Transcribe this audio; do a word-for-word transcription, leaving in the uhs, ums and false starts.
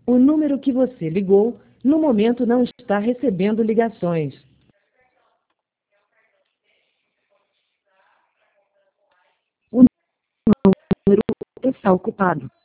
O número que você ligou, no momento não está recebendo ligações. O número está ocupado.